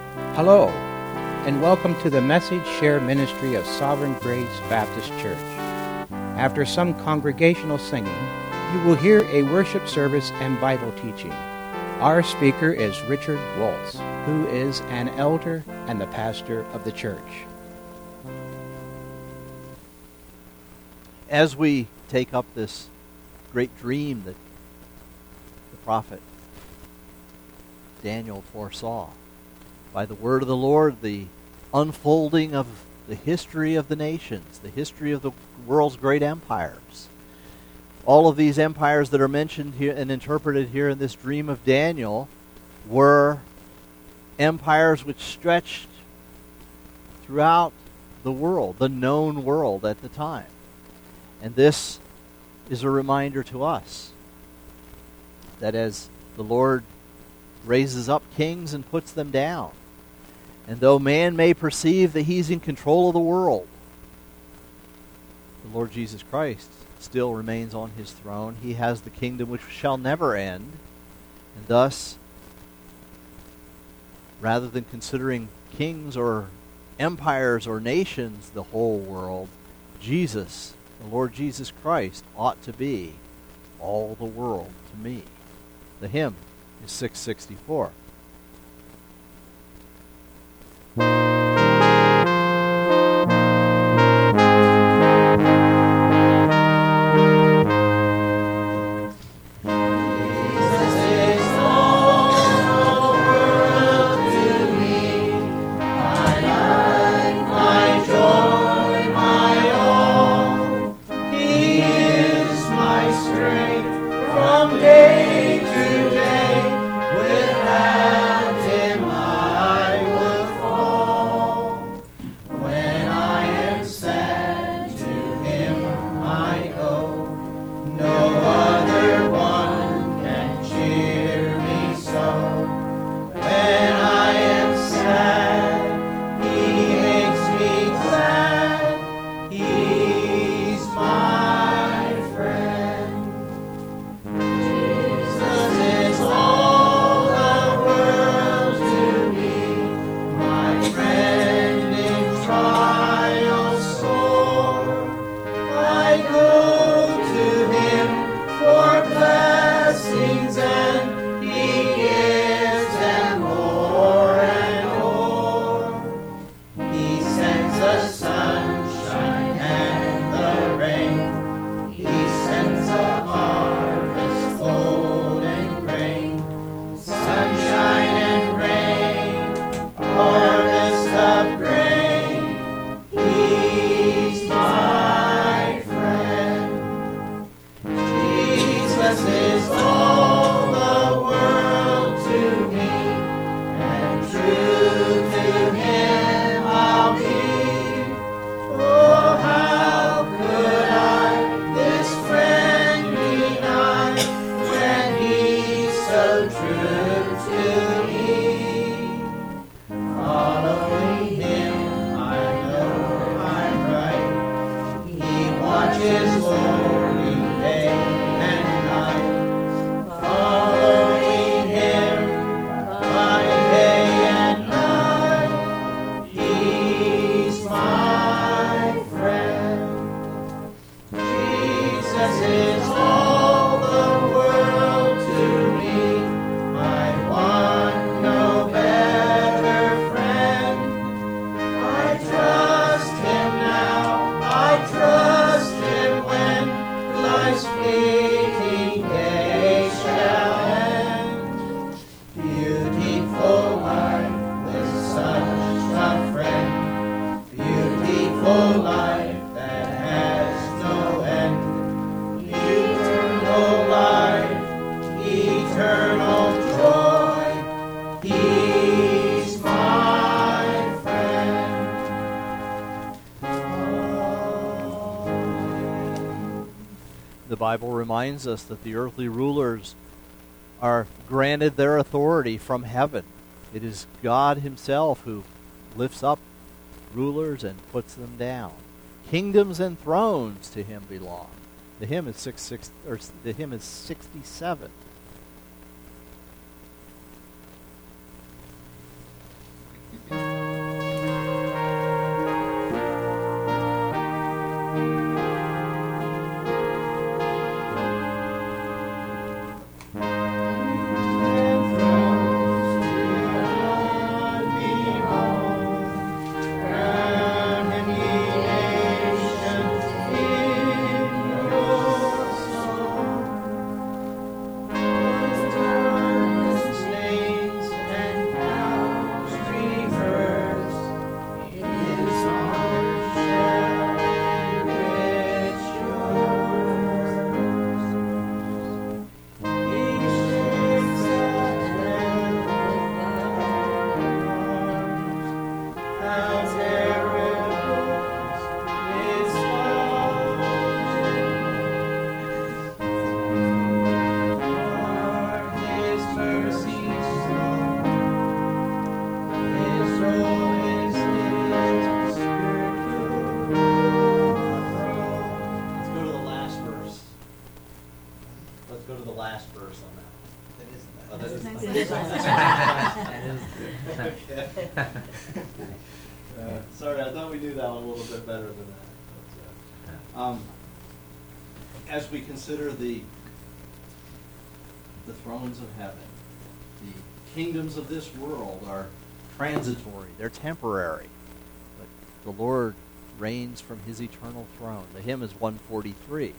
Hello, and welcome to the Message Share Ministry of Sovereign Grace Baptist Church. After some congregational singing, you will hear a worship service and Bible teaching. Our speaker is Richard Waltz, who is an elder and the pastor of the church. As we take up this great dream that the prophet Daniel foresaw, by the word of the Lord, the unfolding of the history of the nations, the history of the world's great empires. All of these empires that are mentioned here and interpreted here in this dream of Daniel were empires which stretched throughout the world, the known world at the time. And this is a reminder to us that as the Lord raises up kings and puts them down, and though man may perceive that he's in control of the world, the Lord Jesus Christ still remains on his throne. He has the kingdom which shall never end. And thus, rather than considering kings or empires or nations the whole world, Jesus, the Lord Jesus Christ, ought to be all the world to me. The hymn is 664. The Bible reminds us that the earthly rulers are granted their authority from heaven. It is God himself who lifts up rulers and puts them down. Kingdoms and thrones to him belong. The hymn is 67. Sorry, I thought we knew that one a little bit better than that. But, as we consider the thrones of heaven, the kingdoms of this world are transitory, they're temporary, but the Lord reigns from his eternal throne. The hymn is 143.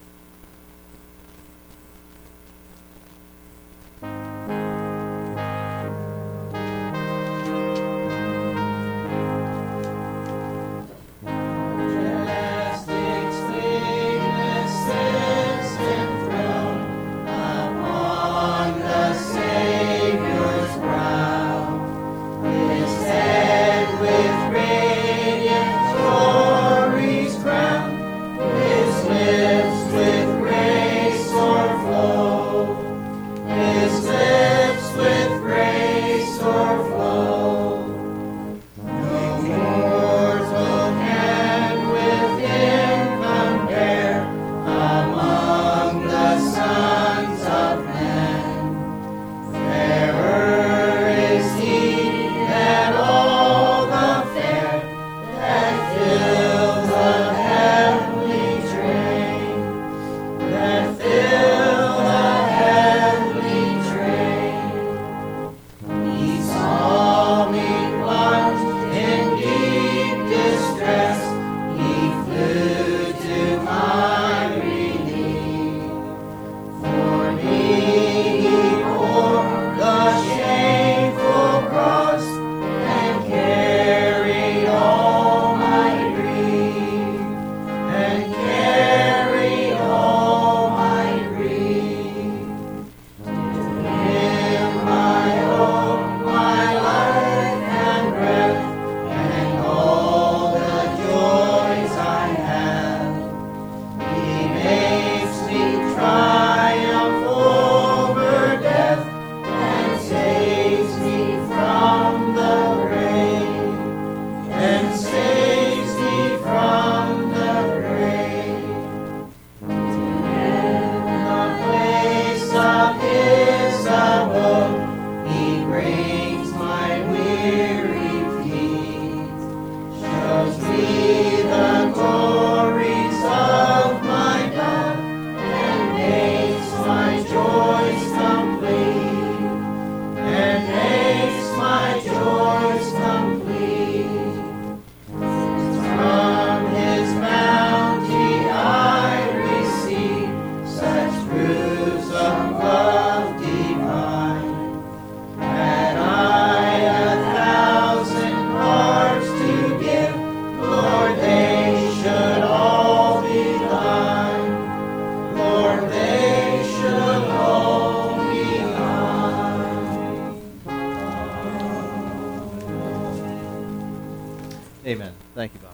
Amen. Thank you, Bob.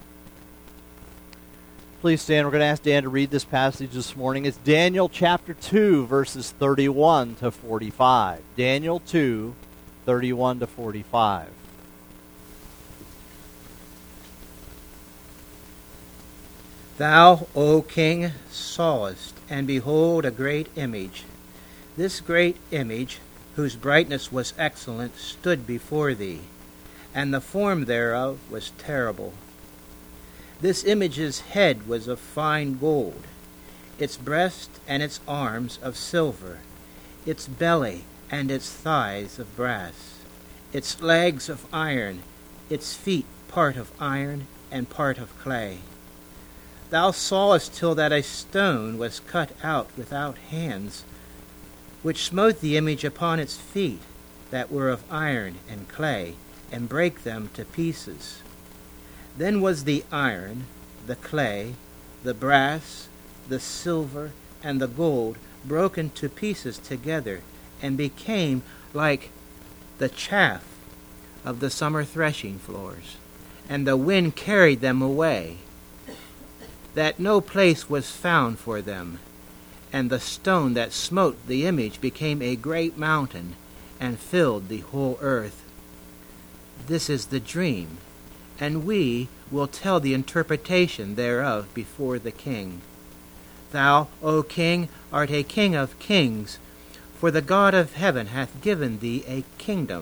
Please stand. We're going to ask Dan to read this passage this morning. It's Daniel chapter 2, verses 31 to 45. Daniel 2, 31 to 45. Thou, O king, sawest, and behold, a great image. This great image, whose brightness was excellent, stood before thee, and the form thereof was terrible. This image's head was of fine gold, its breast and its arms of silver, its belly and its thighs of brass, its legs of iron, its feet part of iron and part of clay. Thou sawest till that a stone was cut out without hands, which smote the image upon its feet, that were of iron and clay, and brake them to pieces. Then was the iron, the clay, the brass, the silver, and the gold broken to pieces together, and became like the chaff of the summer threshing floors, and the wind carried them away, that no place was found for them. And the stone that smote the image became a great mountain, and filled the whole earth. This is the dream, and we will tell the interpretation thereof before the king. Thou, O king, art a king of kings, for the God of heaven hath given thee a kingdom,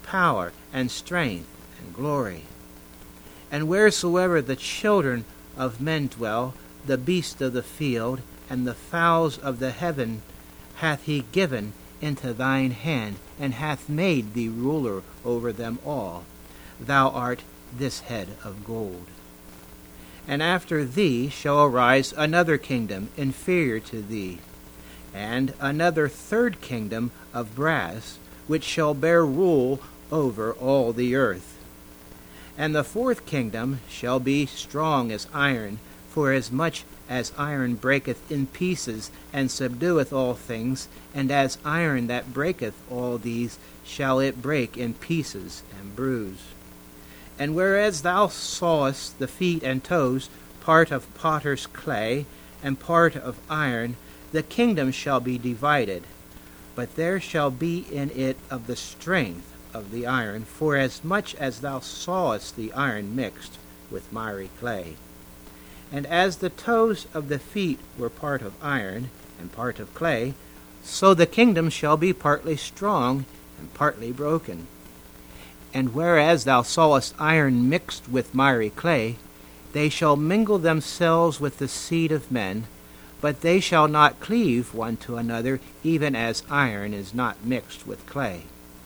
power and strength and glory. And wheresoever the children of men dwell, the beasts of the field and the fowls of the heaven hath he given into thine hand, and hath made thee ruler over them all. Thou art this head of gold. And after thee shall arise another kingdom inferior to thee, and another third kingdom of brass, which shall bear rule over all the earth. And the fourth kingdom shall be strong as iron, for as much as iron breaketh in pieces, and subdueth all things, and as iron that breaketh all these, shall it break in pieces and bruise. And whereas thou sawest the feet and toes, part of potter's clay, and part of iron, the kingdom shall be divided, but there shall be in it of the strength of the iron, for as much as thou sawest the iron mixed with miry clay. And as the toes of the feet were part of iron and part of clay, so the kingdom shall be partly strong and partly broken. And whereas thou sawest iron mixed with miry clay, they shall mingle themselves with the seed of men, but they shall not cleave one to another, even as iron is not mixed with clay.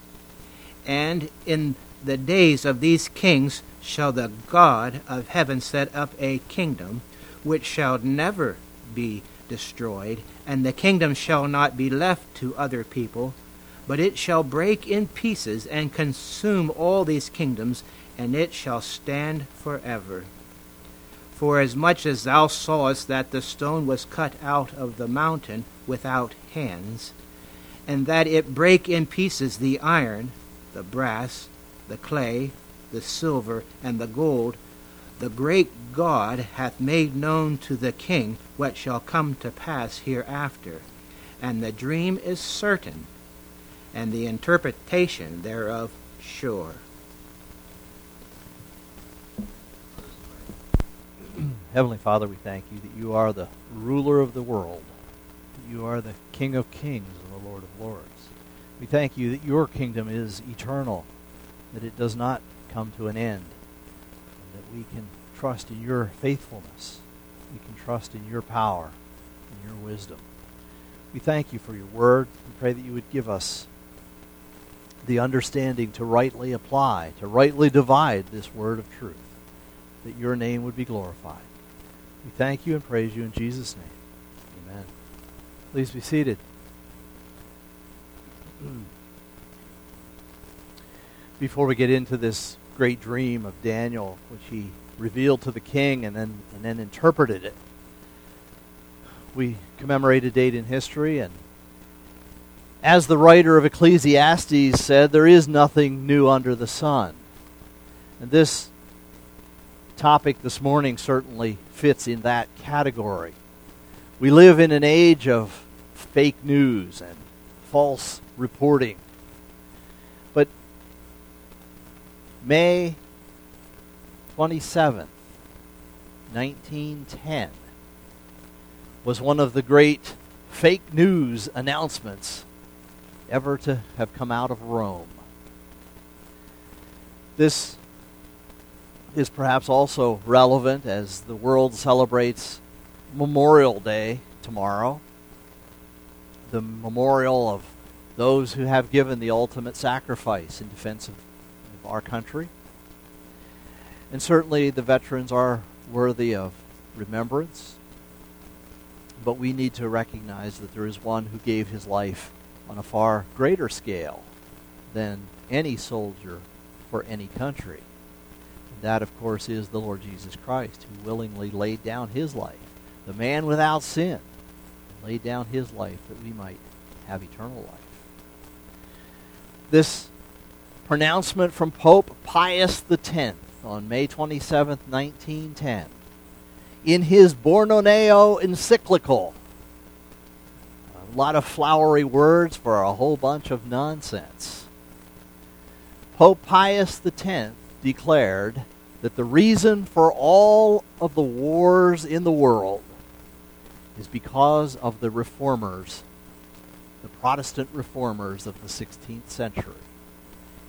And in the days of these kings shall the God of heaven set up a kingdom which shall never be destroyed, and the kingdom shall not be left to other people, but it shall break in pieces and consume all these kingdoms, and it shall stand forever. For as much as thou sawest that the stone was cut out of the mountain without hands, and that it brake in pieces the iron, the brass, the clay, the silver, and the gold, the great God hath made known to the king what shall come to pass hereafter. And the dream is certain, and the interpretation thereof sure. Heavenly Father, we thank you that you are the ruler of the world, that you are the King of kings and the Lord of lords. We thank you that your kingdom is eternal, that it does not come to an end, and that we can trust in your faithfulness. We can trust in your power and your wisdom. We thank you for your word. We pray that you would give us the understanding to rightly apply, to rightly divide this word of truth, that your name would be glorified. We thank you and praise you in Jesus' name. Amen. Please be seated. Before we get into this great dream of Daniel, which he revealed to the king and then interpreted it, we commemorate a date in history, and as the writer of Ecclesiastes said, there is nothing new under the sun. And this topic this morning certainly fits in that category. We live in an age of fake news and false reporting. But May 27th, 1910 was one of the great fake news announcements ever to have come out of Rome. This is perhaps also relevant as the world celebrates Memorial Day tomorrow, the memorial of those who have given the ultimate sacrifice in defense of our country. And certainly the veterans are worthy of remembrance, but we need to recognize that there is one who gave his life on a far greater scale than any soldier for any country. And that, of course, is the Lord Jesus Christ, who willingly laid down his life, the man without sin, laid down his life that we might have eternal life. This pronouncement from Pope Pius X on May 27, 1910, in his Bournoneo encyclical, a lot of flowery words for a whole bunch of nonsense. Pope Pius X declared that the reason for all of the wars in the world is because of the reformers, the Protestant reformers of the 16th century.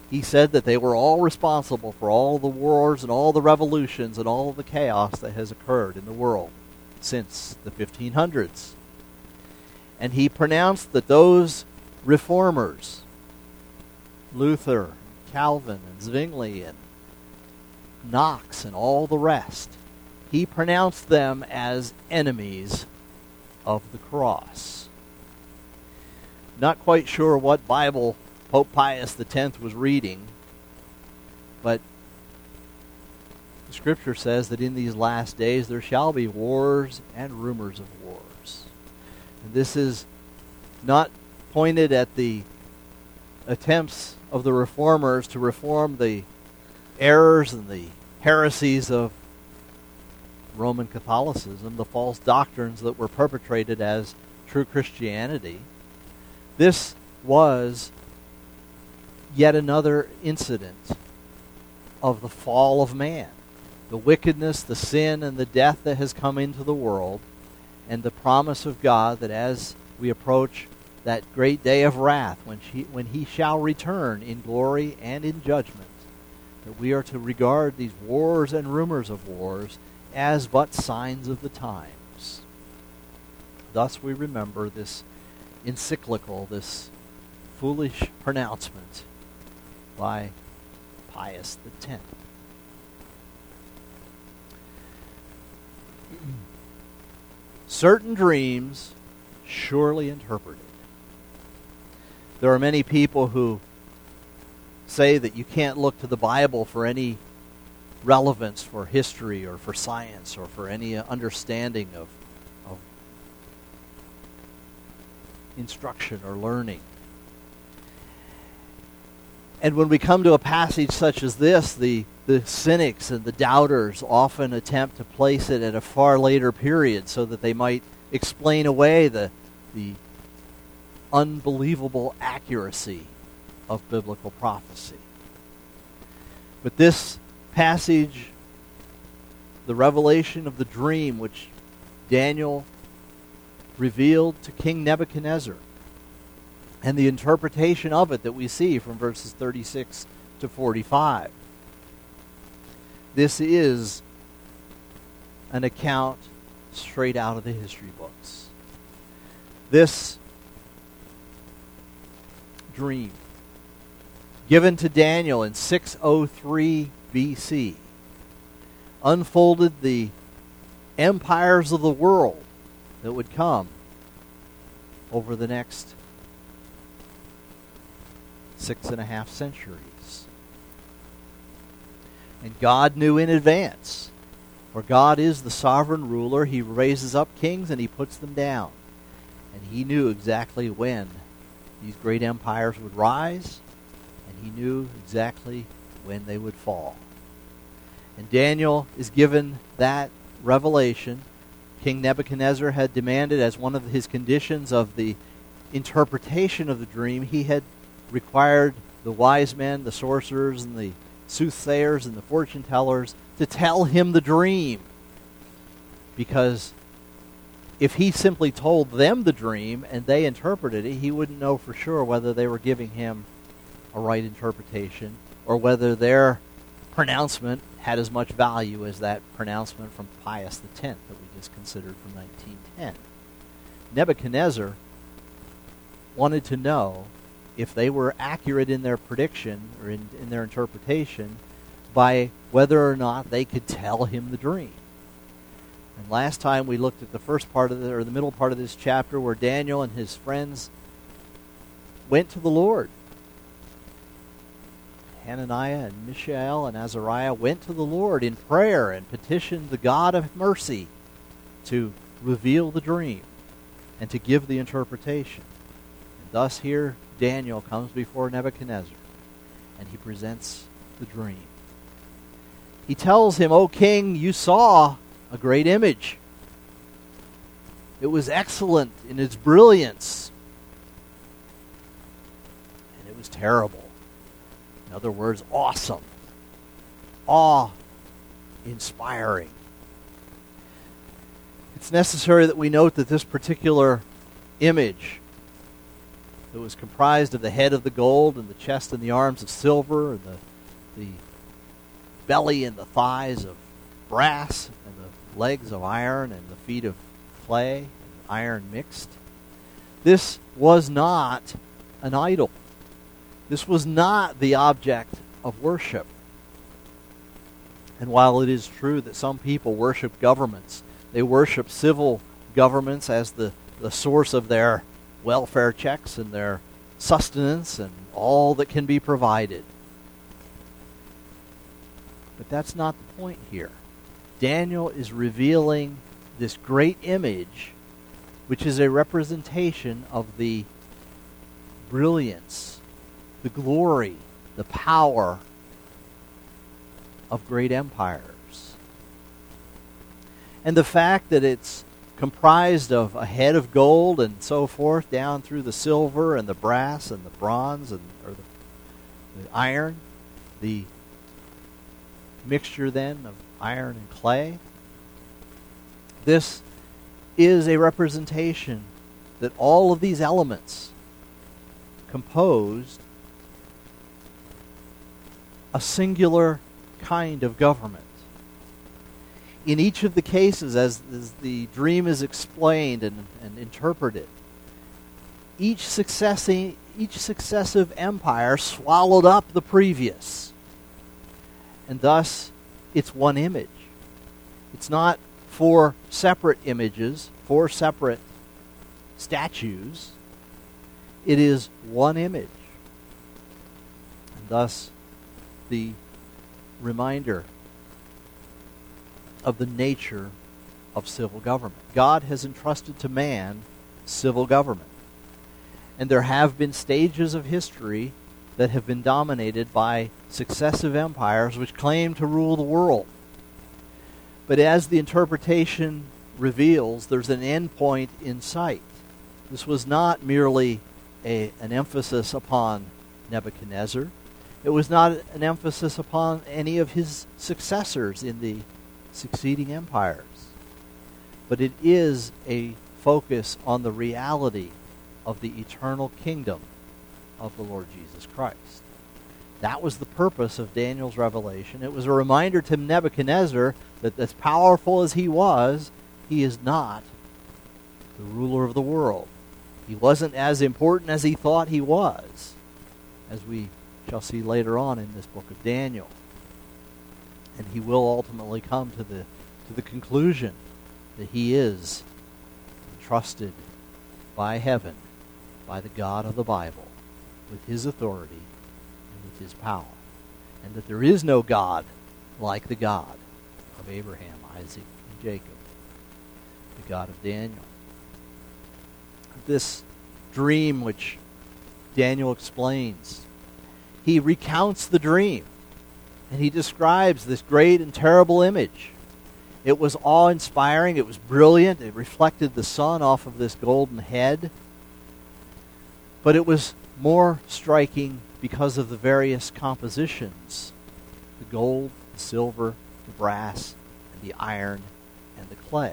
he said that they were all responsible for all the wars and all the revolutions and all the chaos that has occurred in the world since the 1500s. And he pronounced that those reformers, Luther, Calvin, and Zwingli, and Knox, and all the rest, he pronounced them as enemies of the cross. Not quite sure what Bible Pope Pius X was reading, but the Scripture says that in these last days there shall be wars and rumors of wars. And this is not pointed at the attempts of the reformers to reform the errors and the heresies of Roman Catholicism, the false doctrines that were perpetrated as true Christianity. This was yet another incident of the fall of man, the wickedness, the sin, and the death that has come into the world, and the promise of God that as we approach that great day of wrath, when he shall return in glory and in judgment, that we are to regard these wars and rumors of wars as but signs of the times. Thus we remember this encyclical, this foolish pronouncement by Pius X. Certain dreams surely interpreted. There are many people who say that you can't look to the Bible for any relevance for history or for science or for any understanding of instruction or learning. And when we come to a passage such as this, the cynics and the doubters often attempt to place it at a far later period so that they might explain away the unbelievable accuracy of biblical prophecy. But this passage, the revelation of the dream which Daniel revealed to King Nebuchadnezzar, and the interpretation of it that we see from verses 36 to 45. This is an account straight out of the history books. This dream, given to Daniel in 603 BC, unfolded the empires of the world that would come over the next 6.5 centuries. And God knew in advance, for God is the sovereign ruler. He raises up kings and he puts them down. And he knew exactly when these great empires would rise, and he knew exactly when they would fall. And Daniel is given that revelation. King Nebuchadnezzar had demanded as one of his conditions of the interpretation of the dream, he had required the wise men, the sorcerers, and the soothsayers, and the fortune tellers to tell him the dream. Because if he simply told them the dream and they interpreted it, he wouldn't know for sure whether they were giving him a right interpretation or whether their pronouncement had as much value as that pronouncement from Pius X that we just considered from 1910. Nebuchadnezzar wanted to know if they were accurate in their prediction or in their interpretation by whether or not they could tell him the dream. And last time we looked at the first part of the middle part of this chapter where Daniel and his friends went to the Lord. Hananiah and Mishael and Azariah went to the Lord in prayer and petitioned the God of mercy to reveal the dream and to give the interpretation. And thus here Daniel comes before Nebuchadnezzar and he presents the dream. He tells him, "O king, you saw a great image. It was excellent in its brilliance, and it was terrible." In other words, awesome, awe-inspiring. It's necessary that we note that this particular image It was comprised of the head of the gold and the chest and the arms of silver and the belly and the thighs of brass and the legs of iron and the feet of clay and iron mixed. This was not an idol. This was not the object of worship. And while it is true that some people worship governments, they worship civil governments as the source of their welfare checks and their sustenance and all that can be provided. But that's not the point here. Daniel is revealing this great image, which is a representation of the brilliance, the glory, the power of great empires. And the fact that it's comprised of a head of gold and so forth, down through the silver and the brass and the bronze and or the iron, the mixture then of iron and clay. This is a representation that all of these elements composed a singular kind of government. In each of the cases, as the dream is explained and interpreted, each successive empire swallowed up the previous. And thus, it's one image. It's not four separate images, four separate statues. It is one image. And thus, the reminder of the nature of civil government. God has entrusted to man civil government. And there have been stages of history that have been dominated by successive empires which claim to rule the world. But as the interpretation reveals, there's an end point in sight. This was not merely an emphasis upon Nebuchadnezzar. It was not an emphasis upon any of his successors in the succeeding empires. But it is a focus on the reality of the eternal kingdom of the Lord Jesus Christ. That was the purpose of Daniel's revelation. It was a reminder to Nebuchadnezzar that as powerful as he is not the ruler of the world. He wasn't as important as he thought he was, as we shall see later on in this book of Daniel. And he will ultimately come to the conclusion that he is entrusted by heaven, by the God of the Bible, with his authority and with his power. And that there is no God like the God of Abraham, Isaac, and Jacob, the God of Daniel. This dream which Daniel explains, he recounts the dream, and he describes this great and terrible image. It was awe-inspiring. It was brilliant. It reflected the sun off of this golden head. But it was more striking because of the various compositions: the gold, the silver, the brass, and the iron, and the clay.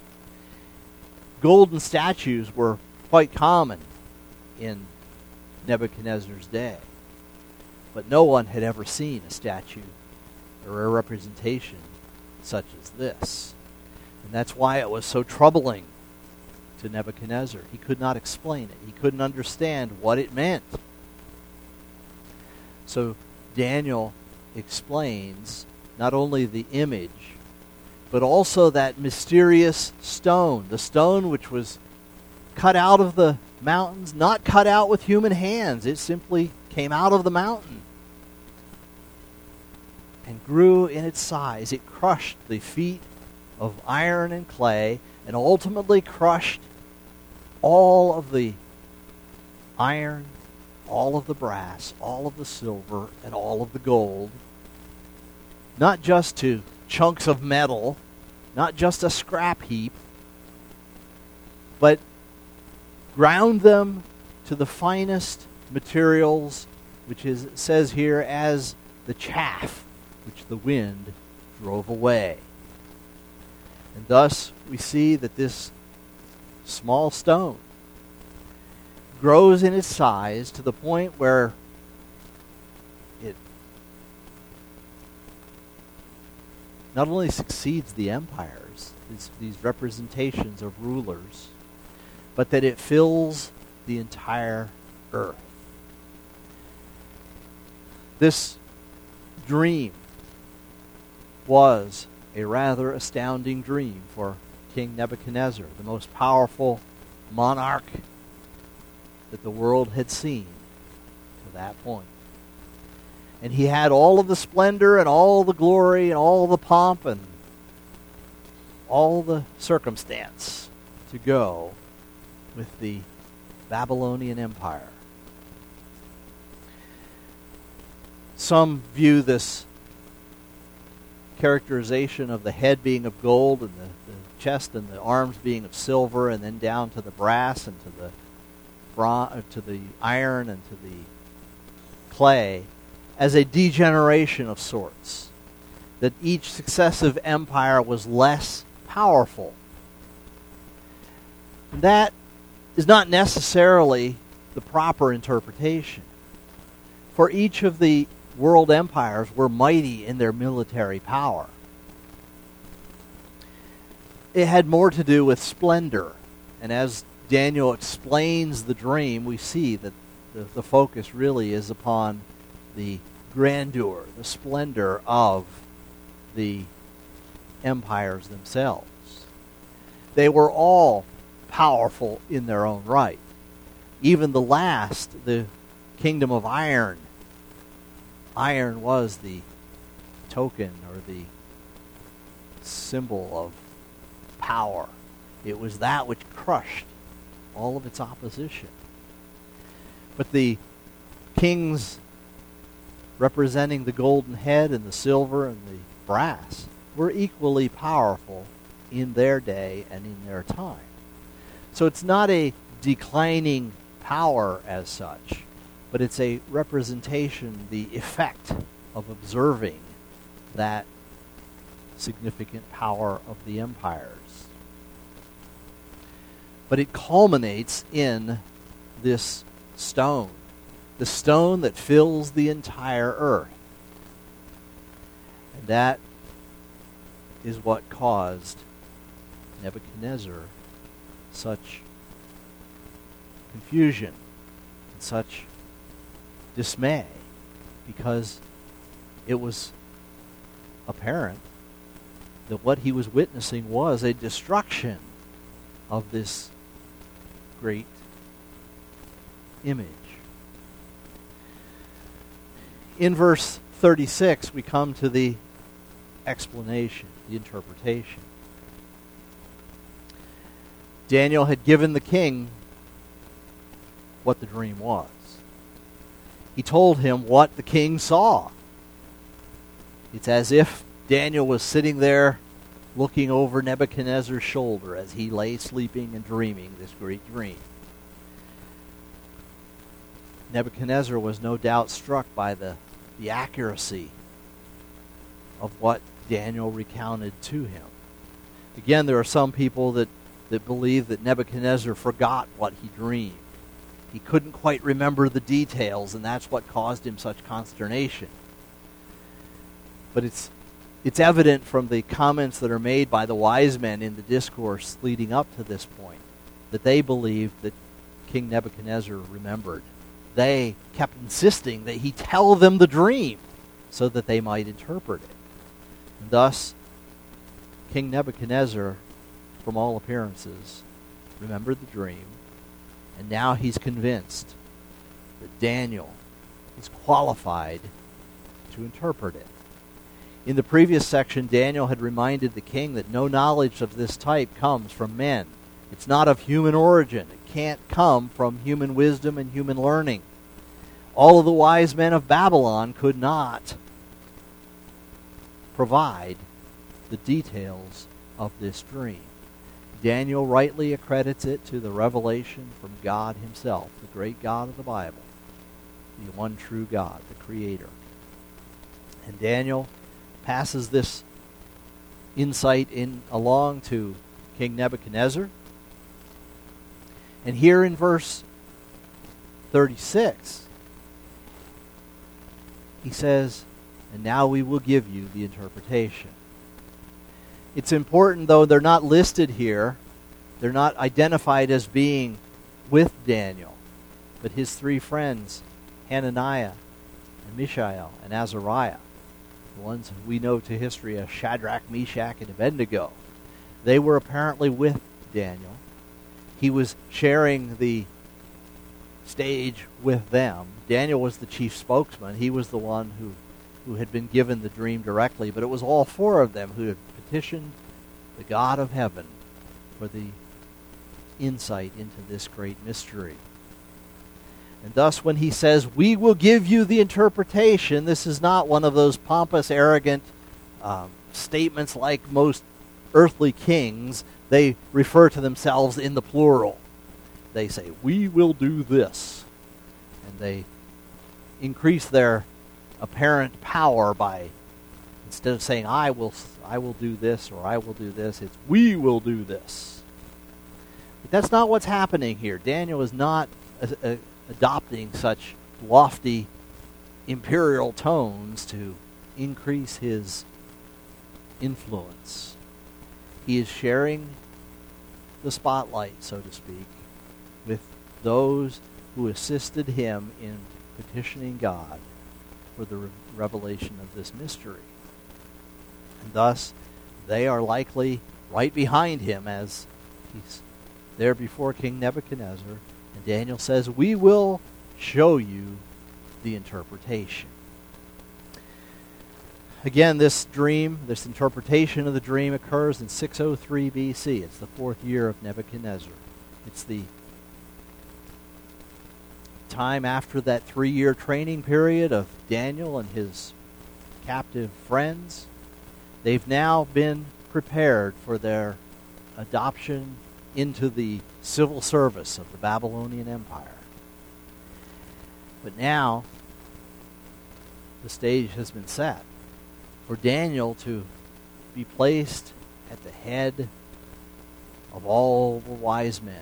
Golden statues were quite common in Nebuchadnezzar's day. But no one had ever seen a statue or a representation such as this. And that's why it was so troubling to Nebuchadnezzar. He could not explain it. He couldn't understand what it meant. So Daniel explains not only the image, but also that mysterious stone, the stone which was cut out of the mountains, not cut out with human hands. It simply came out of the mountain and grew in its size. It crushed the feet of iron and clay and ultimately crushed all of the iron, all of the brass, all of the silver, and all of the gold. Not just to chunks of metal, not just a scrap heap, but ground them to the finest materials, which says here, as the chaff which the wind drove away. And thus we see that this small stone grows in its size to the point where it not only succeeds the empires, these representations of rulers, but that it fills the entire earth. This dream was a rather astounding dream for King Nebuchadnezzar, the most powerful monarch that the world had seen to that point. And he had all of the splendor and all the glory and all the pomp and all the circumstance to go with the Babylonian Empire. Some view this characterization of the head being of gold and the chest and the arms being of silver, and then down to the brass and to the iron and to the clay, as a degeneration of sorts. That each successive empire was less powerful. And that is not necessarily the proper interpretation. For each of the world empires were mighty in their military power. It had more to do with splendor. And as Daniel explains the dream, we see that the focus really is upon the grandeur, the splendor of the empires themselves. They were all powerful in their own right. Even the last, the kingdom of iron. Iron was the token or the symbol of power. It was that which crushed all of its opposition. But the kings representing the golden head and the silver and the brass were equally powerful in their day and in their time. So it's not a declining power as such, but it's a representation, the effect of observing that significant power of the empires. But it culminates in this stone, the stone that fills the entire earth. And that is what caused Nebuchadnezzar such confusion and such dismay, because it was apparent that what he was witnessing was a destruction of this great image. In verse 36, we come to the explanation, the interpretation. Daniel had given the king what the dream was. He told him what the king saw. It's as if Daniel was sitting there looking over Nebuchadnezzar's shoulder as he lay sleeping and dreaming this great dream. Nebuchadnezzar was no doubt struck by the accuracy of what Daniel recounted to him. Again, there are some people that believe that Nebuchadnezzar forgot what he dreamed. He couldn't quite remember the details, and that's what caused him such consternation. But it's evident from the comments that are made by the wise men in the discourse leading up to this point that they believed that King Nebuchadnezzar remembered. They kept insisting that he tell them the dream so that they might interpret it. And thus, King Nebuchadnezzar, from all appearances, remembered the dream, and now he's convinced that Daniel is qualified to interpret it. In the previous section, Daniel had reminded the king that no knowledge of this type comes from men. It's not of human origin. It can't come from human wisdom and human learning. All of the wise men of Babylon could not provide the details of this dream. Daniel rightly accredits it to the revelation from God himself, the great God of the Bible, the one true God, the Creator. And Daniel passes this insight along to King Nebuchadnezzar. And here in verse 36, he says, and now we will give you the interpretation. It's important, though they're not listed here, they're not identified as being with Daniel, but his three friends, Hananiah and Mishael and Azariah, the ones we know to history as Shadrach, Meshach, and Abednego, they were apparently with Daniel. He was sharing the stage with them. Daniel was the chief spokesman. He was the one who had been given the dream directly, but it was all four of them who had petitioned the God of heaven for the insight into this great mystery. And thus, when he says, we will give you the interpretation, this is not one of those pompous, arrogant statements like most earthly kings. They refer to themselves in the plural. They say, we will do this. And they increase their apparent power by, instead of saying, I will do this or I will do this, it's we will do this. But that's not what's happening here. Daniel is not adopting such lofty imperial tones to increase his influence. He is sharing the spotlight, so to speak, with those who assisted him in petitioning God for the revelation of this mystery. And thus, they are likely right behind him as he's there before King Nebuchadnezzar. And Daniel says, we will show you the interpretation. Again, this dream, this interpretation of the dream occurs in 603 BC. It's the 4th year of Nebuchadnezzar. It's the time after that 3-year training period of Daniel and his captive friends. They've now been prepared for their adoption into the civil service of the Babylonian Empire. But now, the stage has been set for Daniel to be placed at the head of all the wise men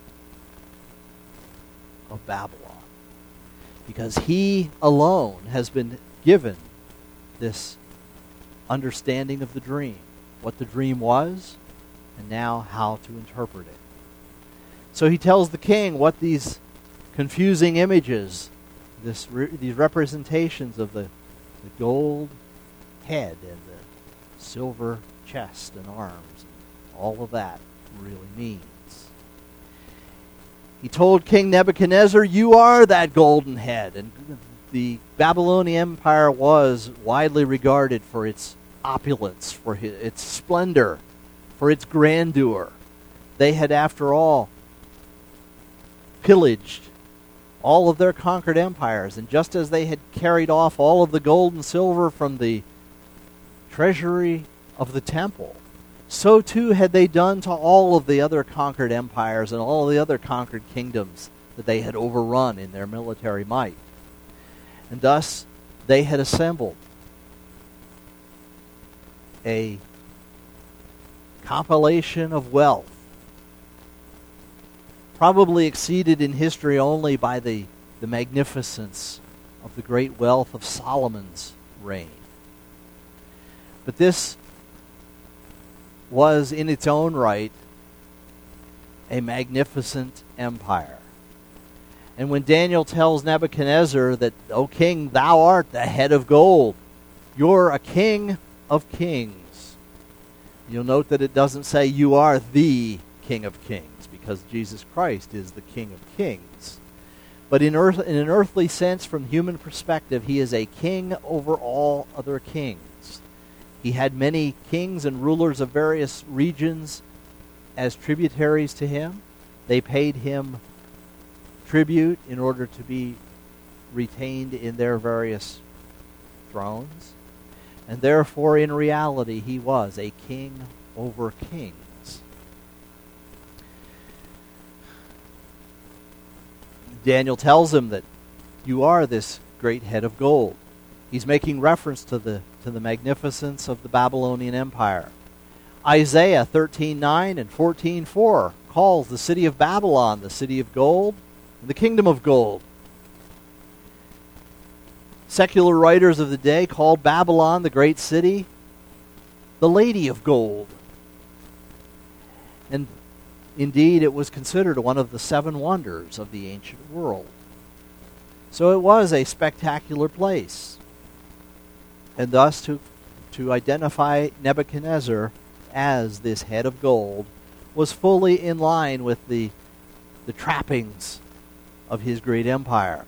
of Babylon, because he alone has been given this understanding of the dream, what the dream was, and now how to interpret it. So he tells the king what these confusing images, these representations of the gold head and the silver chest and arms, and all of that really means. He told King Nebuchadnezzar, you are that golden head. And the Babylonian Empire was widely regarded for its opulence, for its splendor, for its grandeur. They had, after all, pillaged all of their conquered empires. And just as they had carried off all of the gold and silver from the treasury of the temple, so too had they done to all of the other conquered empires and all the other conquered kingdoms that they had overrun in their military might. And thus they had assembled a compilation of wealth, probably exceeded in history only by the magnificence of the great wealth of Solomon's reign. But this was in its own right a magnificent empire. And when Daniel tells Nebuchadnezzar that, O king, thou art the head of gold, you're a king of kings, you'll note that it doesn't say you are the King of Kings, because Jesus Christ is the King of Kings. But in an earthly sense, from human perspective, he is a king over all other kings. He had many kings and rulers of various regions as tributaries to him. They paid him tribute in order to be retained in their various thrones. And therefore, in reality, he was a king over kings. Daniel tells him that you are this great head of gold. He's making reference to the magnificence of the Babylonian Empire. Isaiah 13:9 and 14:4 calls the city of Babylon the city of gold, and the kingdom of gold, Secular writers of the day called Babylon, the great city, the Lady of Gold. And indeed, it was considered one of the 7 wonders of the ancient world. So it was a spectacular place. And thus, to identify Nebuchadnezzar as this head of gold was fully in line with the trappings of his great empire.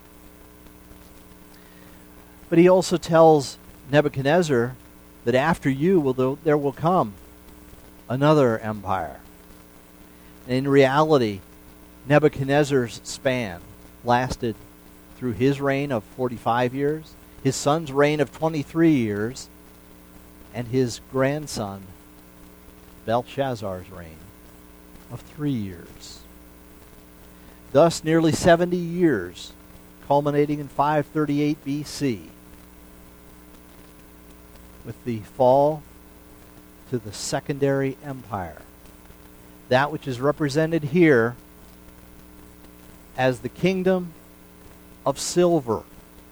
But he also tells Nebuchadnezzar that after you there will come another empire. And in reality, Nebuchadnezzar's span lasted through his reign of 45 years, his son's reign of 23 years, and his grandson Belshazzar's reign of 3 years. Thus, nearly 70 years, culminating in 538 BC, with the fall to the secondary empire. That which is represented here as the kingdom of silver,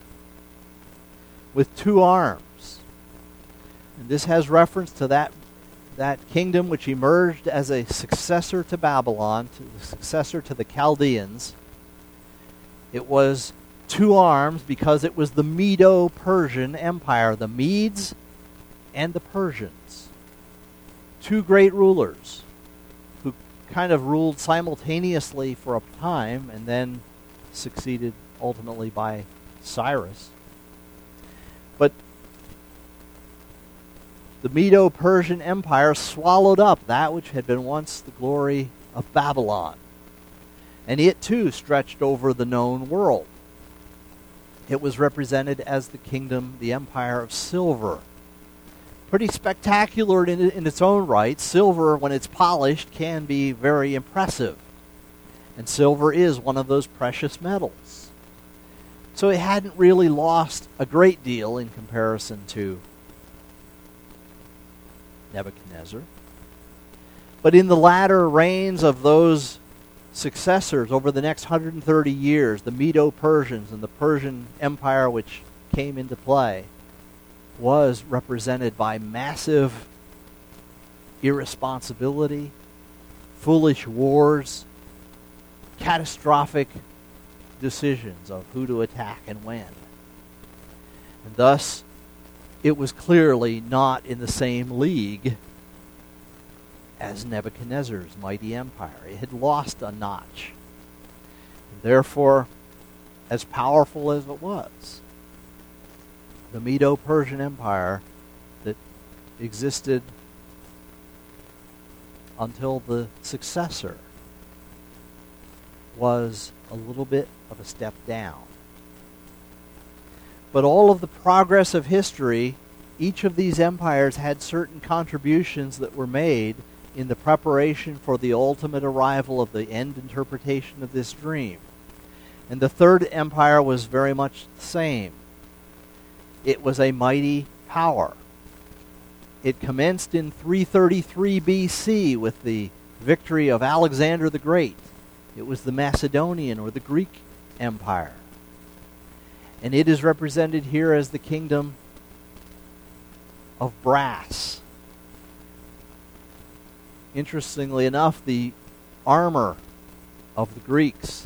with 2 arms. And this has reference to that kingdom which emerged as a successor to Babylon, to the successor to the Chaldeans. It was 2 arms because it was the Medo-Persian Empire, the Medes and the Persians. 2 great rulers who kind of ruled simultaneously for a time and then succeeded ultimately by Cyrus. But the Medo-Persian Empire swallowed up that which had been once the glory of Babylon. And it too stretched over the known world. It was represented as the kingdom, the empire of silver. Pretty spectacular in its own right. Silver, when it's polished, can be very impressive. And silver is one of those precious metals. So it hadn't really lost a great deal in comparison to Nebuchadnezzar. But in the latter reigns of those successors over the next 130 years, the Medo-Persians and the Persian Empire which came into play, was represented by massive irresponsibility, foolish wars, catastrophic decisions of who to attack and when. And thus, it was clearly not in the same league as Nebuchadnezzar's mighty empire. It had lost a notch. And therefore, as powerful as it was, the Medo-Persian Empire that existed until the successor was a little bit of a step down. But all of the progress of history, each of these empires had certain contributions that were made in the preparation for the ultimate arrival of the end interpretation of this dream. And the third empire was very much the same. It was a mighty power. It commenced in 333 BC with the victory of Alexander the Great. It was the Macedonian or the Greek Empire. And it is represented here as the kingdom of brass. Interestingly enough, the armor of the Greeks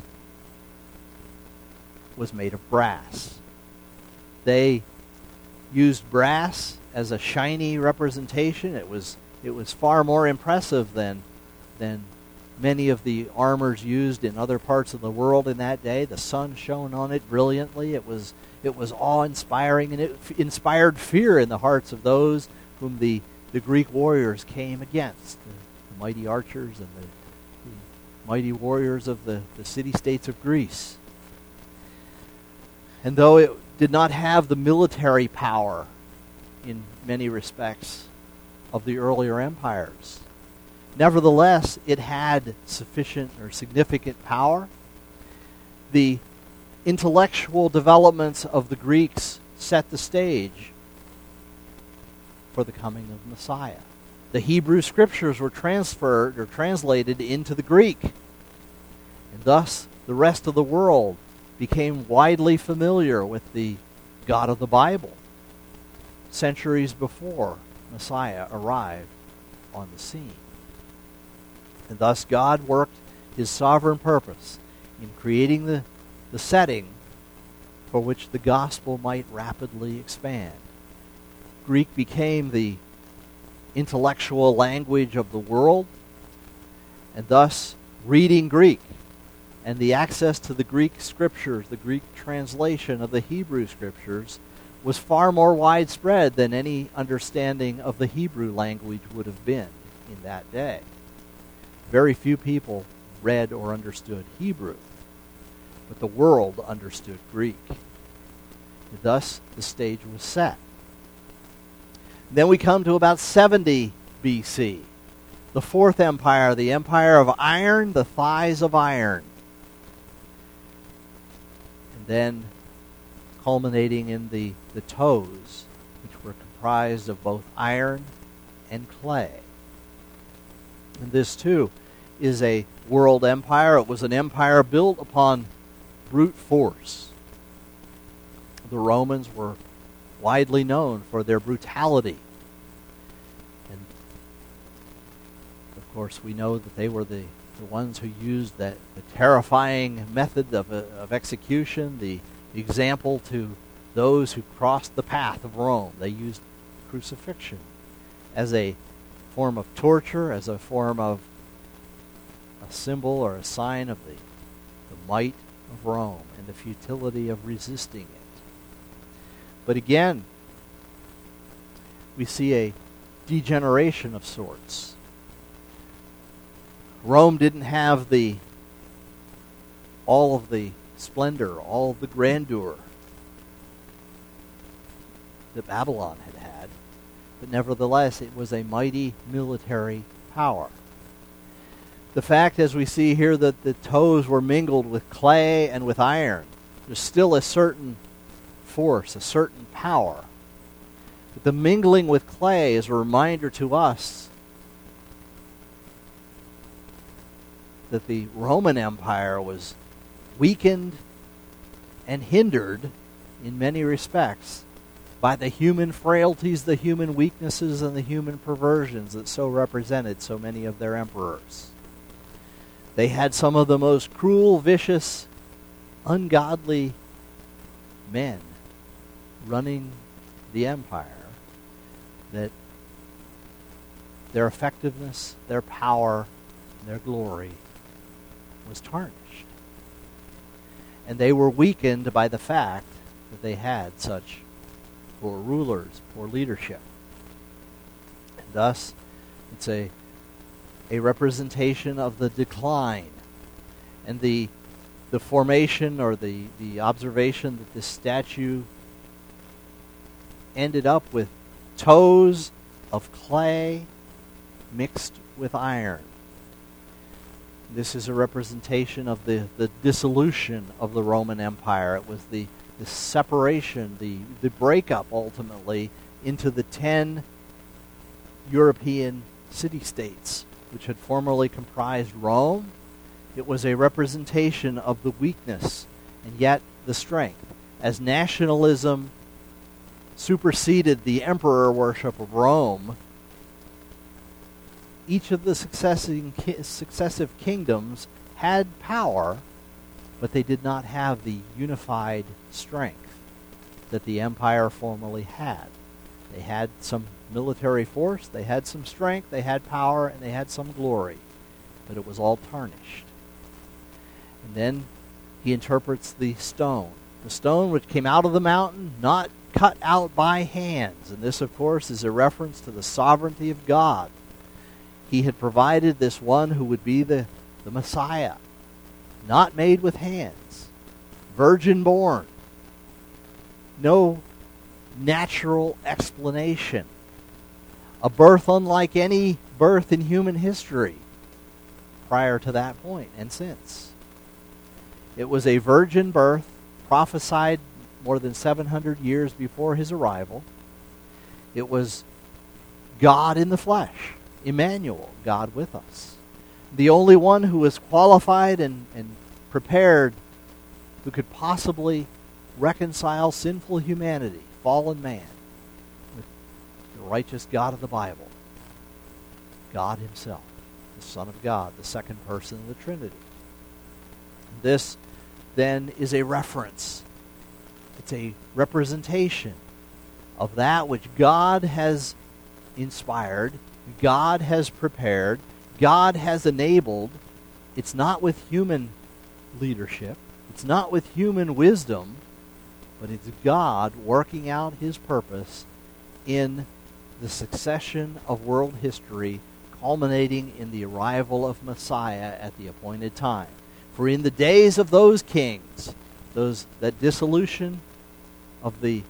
was made of brass. They used brass as a shiny representation. It was far more impressive than many of the armors used in other parts of the world in that day. The sun shone on it brilliantly. It was awe-inspiring, and it inspired fear in the hearts of those whom the Greek warriors came against, the mighty archers and the mighty warriors of the city-states of Greece. And though it did not have the military power in many respects of the earlier empires, nevertheless, it had sufficient or significant power. The intellectual developments of the Greeks set the stage for the coming of Messiah. The Hebrew scriptures were transferred or translated into the Greek. And thus, the rest of the world became widely familiar with the God of the Bible, centuries before Messiah arrived on the scene. And thus God worked his sovereign purpose in creating the setting for which the gospel might rapidly expand. Greek became the intellectual language of the world, and thus reading Greek and the access to the Greek scriptures, the Greek translation of the Hebrew scriptures, was far more widespread than any understanding of the Hebrew language would have been in that day. Very few people read or understood Hebrew, but the world understood Greek. Thus, the stage was set. Then we come to about 70 BC, the Fourth Empire, the Empire of Iron, the Thighs of Iron. And then culminating in the toes, which were comprised of both iron and clay. And this, too, is a world empire. It was an empire built upon brute force. The Romans were widely known for their brutality. And, of course, we know that they were the ones who used the terrifying method of execution, the example to those who crossed the path of Rome. They used crucifixion as a form of torture, as a form of a symbol or a sign of the might of Rome and the futility of resisting it. But again, we see a degeneration of sorts. Rome didn't have all of the splendor, all of the grandeur that Babylon had, but nevertheless it was a mighty military power. The fact, as we see here, that the toes were mingled with clay and with iron, there's still a certain force, a certain power. But the mingling with clay is a reminder to us that the Roman Empire was weakened and hindered in many respects by the human frailties, the human weaknesses, and the human perversions that so represented so many of their emperors. They had some of the most cruel, vicious, ungodly men running the empire, that their effectiveness, their power, their glory was tarnished. And they were weakened by the fact that they had such poor rulers, poor leadership. And thus, it's a representation of the decline and the formation or the observation that this statue ended up with toes of clay mixed with iron. This is a representation of the dissolution of the Roman Empire. It was the separation, the breakup ultimately into the 10 European city-states which had formerly comprised Rome. It was a representation of the weakness and yet the strength. As nationalism superseded the emperor worship of Rome, each of the successive kingdoms had power, but they did not have the unified strength that the empire formerly had. They had some military force, they had some strength, they had power, and they had some glory, but it was all tarnished. And then he interprets the stone which came out of the mountain, not cut out by hands. And this, of course, is a reference to the sovereignty of God. He had provided this one who would be the Messiah, not made with hands, virgin born, no natural explanation, a birth unlike any birth in human history prior to that point and since. It was a virgin birth prophesied more than 700 years before his arrival. It was God in the flesh, Emmanuel, God with us. The only one who was qualified and prepared, who could possibly reconcile sinful humanity, fallen man, with the righteous God of the Bible, God himself, the Son of God, the second person of the Trinity. This then is a reference. It's a representation of that which God has inspired, God has prepared, God has enabled. It's not with human leadership, it's not with human wisdom, but it's God working out his purpose in the succession of world history, culminating in the arrival of Messiah at the appointed time. For in the days of those kings, that dissolution of the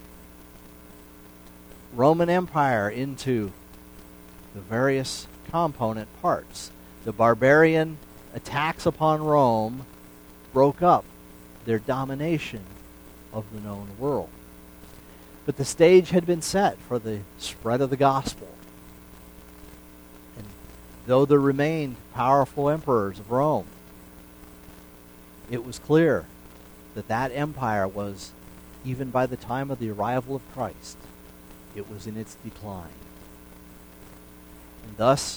Roman Empire into the various component parts, the barbarian attacks upon Rome broke up their domination of the known world. But the stage had been set for the spread of the gospel. And though there remained powerful emperors of Rome, it was clear that that empire was, even by the time of the arrival of Christ, it was in its decline. And thus,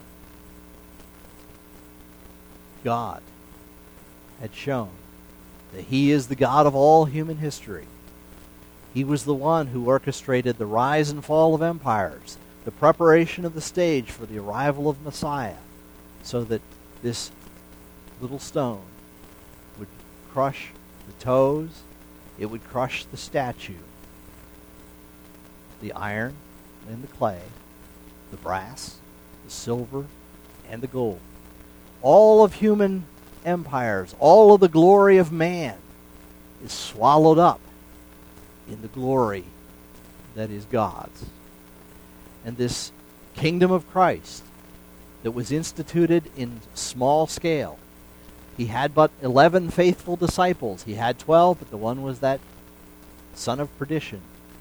God had shown that he is the God of all human history. He was the one who orchestrated the rise and fall of empires, the preparation of the stage for the arrival of Messiah, so that this little stone would crush the toes, it would crush the statue, the iron and the clay, the brass, the silver, and the gold. All of human empires, all of the glory of man is swallowed up in the glory that is God's. And this kingdom of Christ that was instituted in small scale, he had but 11 faithful disciples. He had 12, but the one was that son of perdition.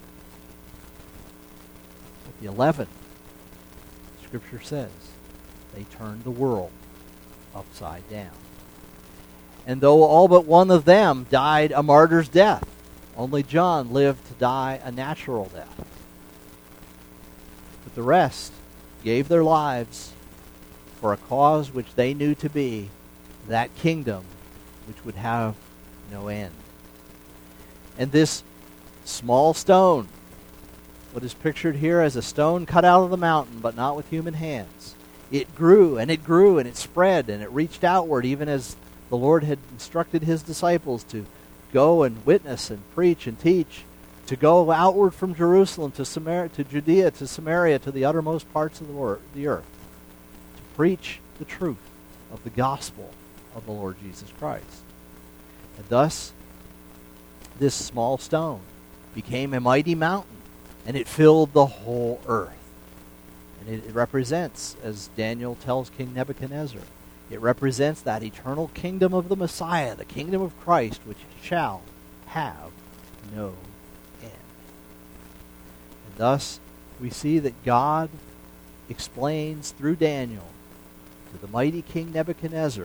But the 11, Scripture says, they turned the world upside down. And though all but one of them died a martyr's death, only John lived to die a natural death. But the rest gave their lives for a cause which they knew to be that kingdom which would have no end. And this small stone, what is pictured here as a stone cut out of the mountain, but not with human hands, it grew and it grew and it spread and it reached outward, even as the Lord had instructed his disciples to go and witness and preach and teach, to go outward from Jerusalem to Judea, to Samaria, to the uttermost parts of the earth, to preach the truth of the gospel of the Lord Jesus Christ. And thus, this small stone became a mighty mountain, and it filled the whole earth. And it represents, as Daniel tells King Nebuchadnezzar, it represents that eternal kingdom of the Messiah, the kingdom of Christ, which shall have no end. And thus, we see that God explains through Daniel to the mighty King Nebuchadnezzar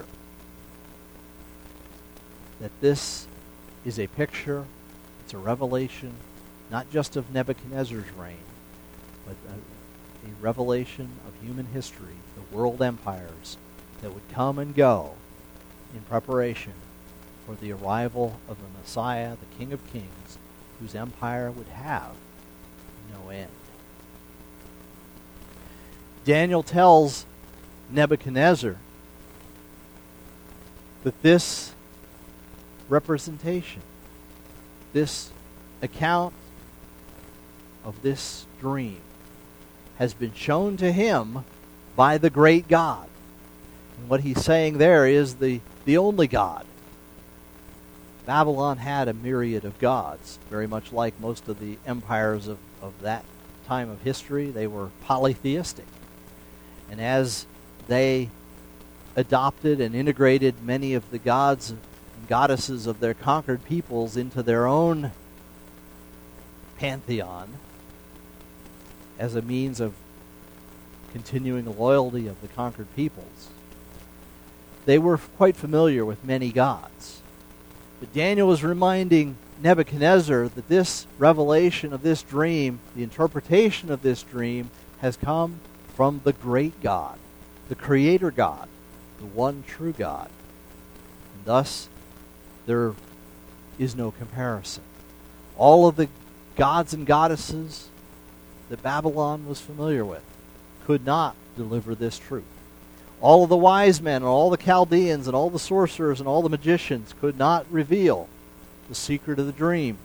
that this is a picture, it's a revelation, not just of Nebuchadnezzar's reign, but a revelation of human history, the world empires that would come and go in preparation for the arrival of the Messiah, the King of Kings, whose empire would have no end. Daniel tells Nebuchadnezzar that this representation, this account of this dream, has been shown to him by the great God. And what he's saying there is the only God. Babylon had a myriad of gods, very much like most of the empires of that time of history. They were polytheistic. And as they adopted and integrated many of the gods and goddesses of their conquered peoples into their own pantheon as a means of continuing the loyalty of the conquered peoples, they were quite familiar with many gods. But Daniel was reminding Nebuchadnezzar that this revelation of this dream, the interpretation of this dream, has come from the great God, the Creator God, the one true God. And thus, there is no comparison. All of the gods and goddesses that Babylon was familiar with could not deliver this truth. All of the wise men and all the Chaldeans and all the sorcerers and all the magicians could not reveal the secret of the dream.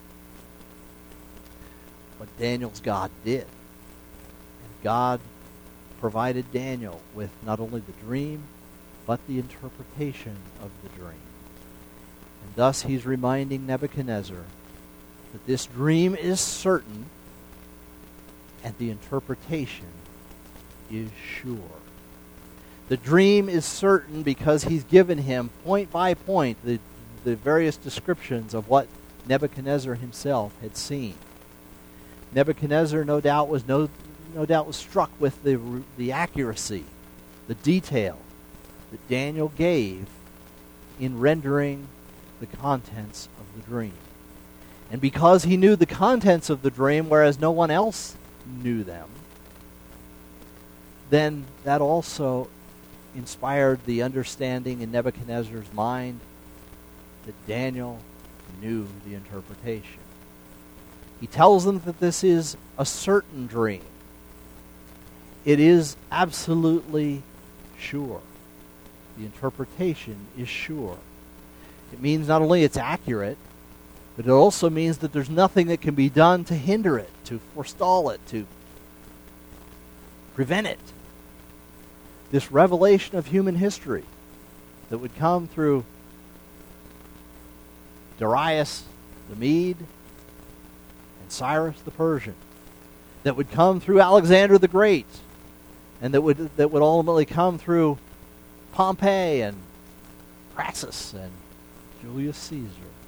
But Daniel's God did. And God provided Daniel with not only the dream, but the interpretation of the dream. And thus he's reminding Nebuchadnezzar that this dream is certain and the interpretation is sure. The dream is certain because he's given him, point by point, the various descriptions of what Nebuchadnezzar himself had seen. Nebuchadnezzar, no doubt, was struck with the accuracy, the detail that Daniel gave in rendering the contents of the dream. And because he knew the contents of the dream, whereas no one else knew them, then that also inspired the understanding in Nebuchadnezzar's mind that Daniel knew the interpretation. He tells them that this is a certain dream. It is absolutely sure. The interpretation is sure. It means not only it's accurate, but it also means that there's nothing that can be done to hinder it, to forestall it, to prevent it. This revelation of human history that would come through Darius the Mede and Cyrus the Persian, that would come through Alexander the Great, and that would ultimately come through Pompey and Crassus and Julius Caesar.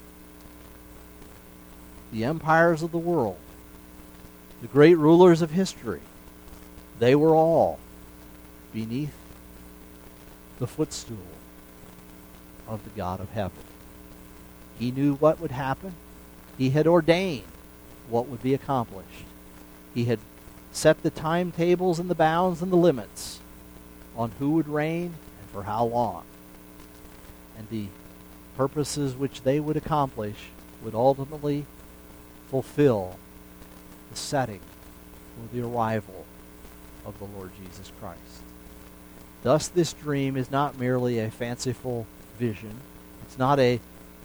The empires of the world, the great rulers of history, they were all beneath the footstool of the God of heaven. He knew what would happen. He had ordained what would be accomplished. He had set the timetables and the bounds and the limits on who would reign and for how long. And the purposes which they would accomplish would ultimately fulfill the setting for the arrival of the Lord Jesus Christ. Thus, this dream is not merely a fanciful vision. It's not a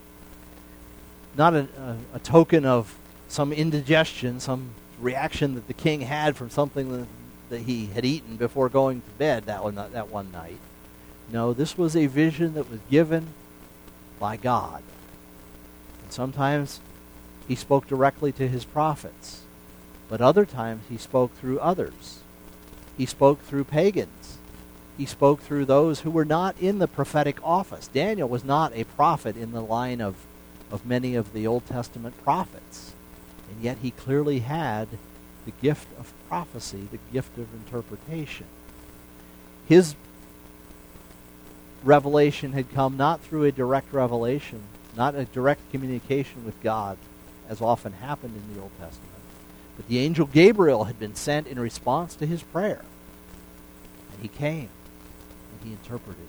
token of some indigestion, some reaction that the king had from something that he had eaten before going to bed that one night. No, this was a vision that was given by God. And sometimes he spoke directly to his prophets, but other times he spoke through others. He spoke through pagans. He spoke through those who were not in the prophetic office. Daniel was not a prophet in the line of many of the Old Testament prophets. And yet he clearly had the gift of prophecy, the gift of interpretation. His revelation had come not through a direct revelation, not a direct communication with God, as often happened in the Old Testament, but the angel Gabriel had been sent in response to his prayer. And he came, and he interpreted.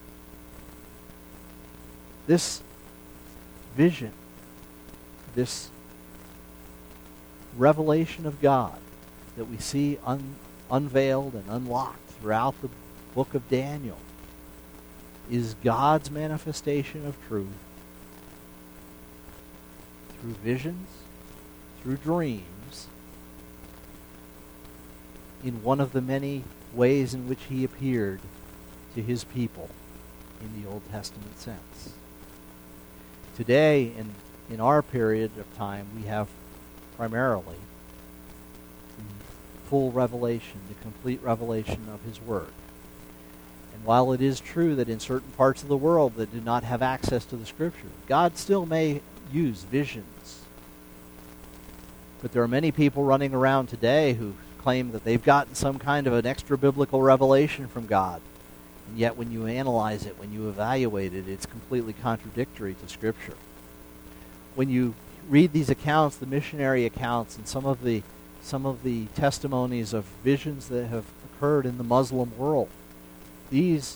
This vision, this revelation of God that we see unveiled and unlocked throughout the book of Daniel is God's manifestation of truth through visions, through dreams, in one of the many ways in which he appeared to his people in the Old Testament sense. Today, in our period of time, we have primarily the full revelation, the complete revelation of his Word. And while it is true that in certain parts of the world that do not have access to the Scripture, God still may use visions. But there are many people running around today who claim that they've gotten some kind of an extra biblical revelation from God. And yet when you analyze it, when you evaluate it, it's completely contradictory to Scripture. When you read these accounts, the missionary accounts, and some of the testimonies of visions that have occurred in the Muslim world, these,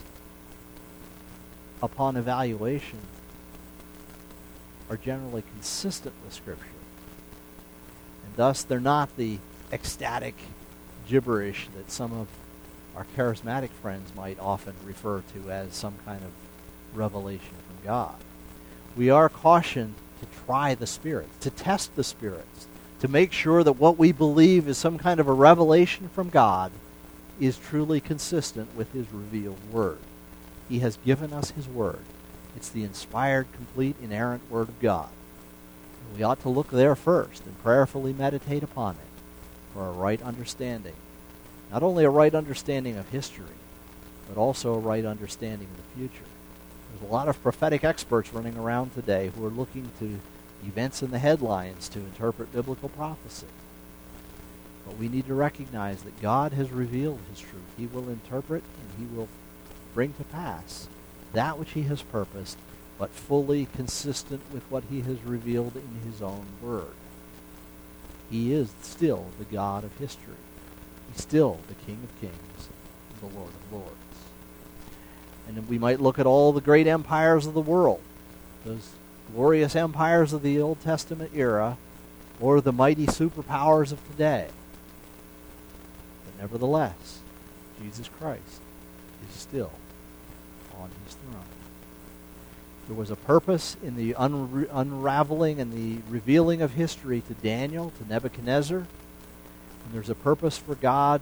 upon evaluation, are generally consistent with Scripture. And thus, they're not the ecstatic gibberish that some of our charismatic friends might often refer to as some kind of revelation from God. We are cautioned to try the spirits, to test the spirits, to make sure that what we believe is some kind of a revelation from God is truly consistent with His revealed Word. He has given us His Word. It's the inspired, complete, inerrant Word of God. And we ought to look there first and prayerfully meditate upon it for a right understanding. Not only a right understanding of history, but also a right understanding of the future. There's a lot of prophetic experts running around today who are looking to events in the headlines to interpret biblical prophecy. But we need to recognize that God has revealed His truth. He will interpret and He will bring to pass that which He has purposed, but fully consistent with what He has revealed in His own Word. He is still the God of history. He's still the King of Kings and the Lord of Lords. And we might look at all the great empires of the world, those glorious empires of the Old Testament era, or the mighty superpowers of today. But nevertheless, Jesus Christ is still on His throne. There was a purpose in the unraveling and the revealing of history to Daniel, to Nebuchadnezzar, and there's a purpose for God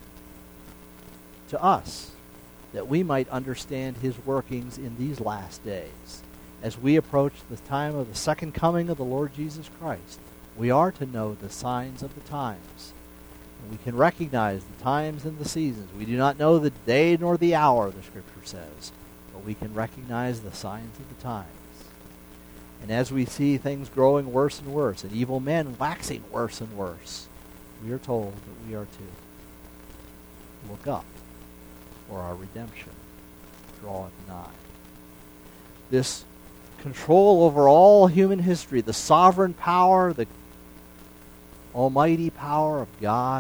to us, that we might understand His workings in these last days. As we approach the time of the second coming of the Lord Jesus Christ, we are to know the signs of the times. And we can recognize the times and the seasons. We do not know the day nor the hour, the Scripture says, but we can recognize the signs of the times. And as we see things growing worse and worse, and evil men waxing worse and worse, we are told that we are to look up, for our redemption draweth nigh. This control over all human history, the sovereign power, the almighty power of God,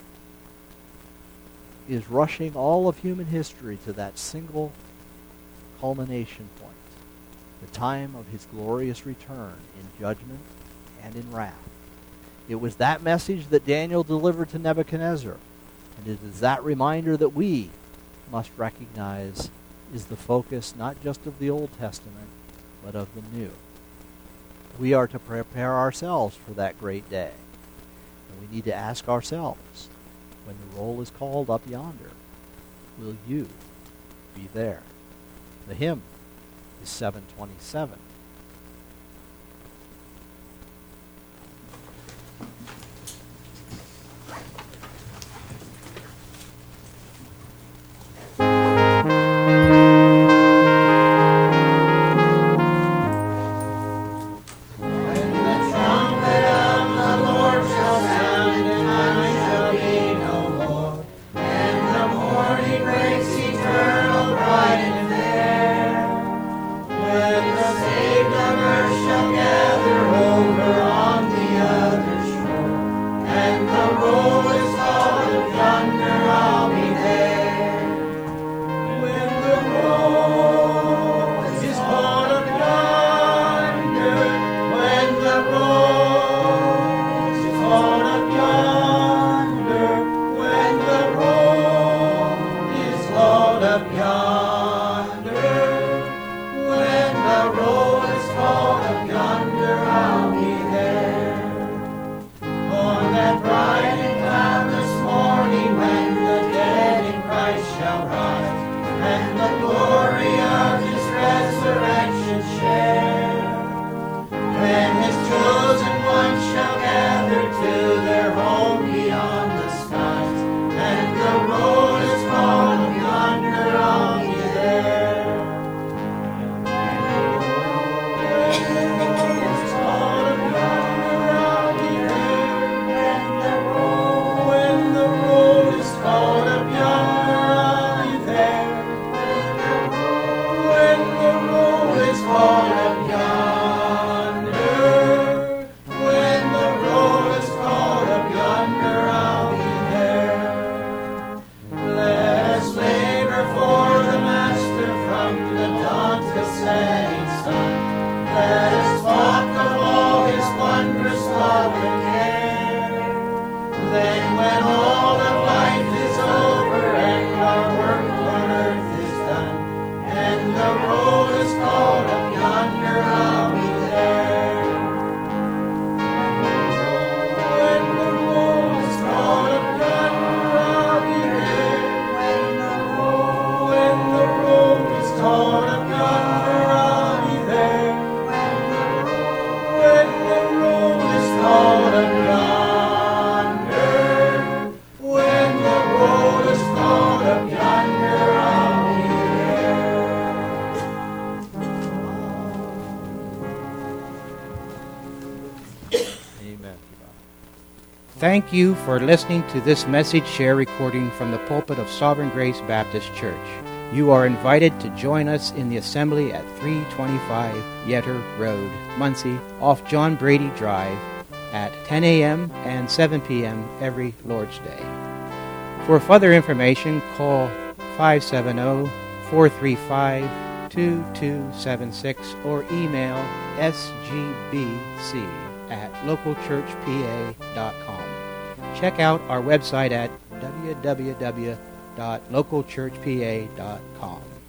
is rushing all of human history to that single culmination point, the time of His glorious return in judgment and in wrath. It was that message that Daniel delivered to Nebuchadnezzar, and it is that reminder that we must recognize is the focus not just of the Old Testament, but of the New. We are to prepare ourselves for that great day. And we need to ask ourselves, when the roll is called up yonder, will you be there? The hymn is 727. Eternal, bright and fair, when the Thank you for listening to this message share recording from the pulpit of Sovereign Grace Baptist Church. You are invited to join us in the assembly at 325 Yetter Road, Muncie, off John Brady Drive, at 10 a.m. and 7 p.m. every Lord's Day. For further information, call 570-435-2276 or email sgbc@localchurchpa.com. Check out our website at www.localchurchpa.com.